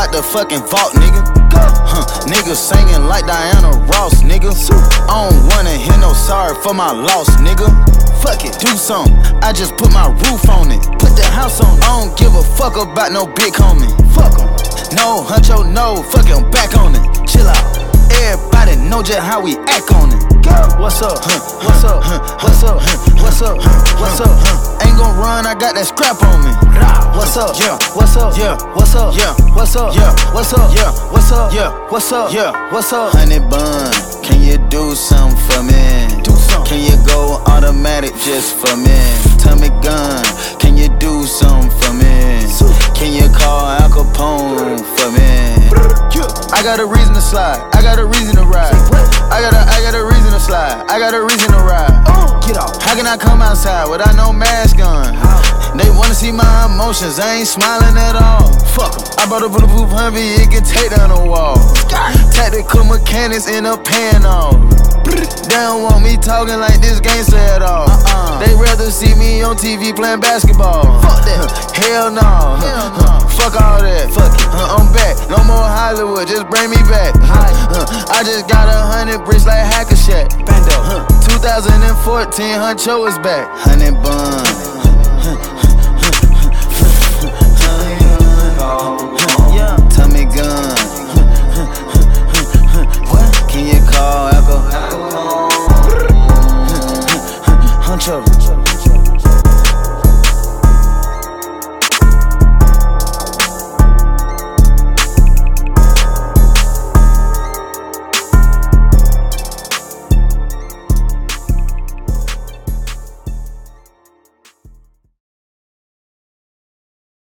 out the fucking vault, nigga. Niggas singing like Diana Ross, nigga. I don't wanna hear no sorry for my loss, nigga. Fuck it, do something. I just put my roof on it. Put the house on it. I don't give a fuck about no big homie. Fuck em. No, huncho, no, fuck it, I'm back on it. Chill out. Everybody know just how we act on it. What's up? What's up? What's up? What's up? What's up? Ain't gon' run, I got that scrap on me. What's up? Yeah. What's up? Yeah. What's up? Yeah. What's up? Yeah. What's up? Yeah. What's up? Yeah. What's up? Yeah. What's up? Honey bun, can you do something for me? Do something. Can you go automatic just for me? Tummy gun, can you do something for me? Can you call Al Capone for me? I got a reason to slide, I got a reason to ride. I got a reason to slide, I got a reason to ride. Get off. How can I come outside without no mask on? They wanna see my emotions, I ain't smiling at all. Fuck 'em. I bought a bulletproof Humvee, it can take down a wall. Tactical mechanics in a pan off. They don't want me talking like this gangster at all. They rather see me on TV playing basketball. Fuck that. Hell no. Fuck all that. Fuck it. I'm back. No more Hollywood. Just bring me back. I just got 100 bricks like Hackashack. 2014, Huncho is back. 100 bun.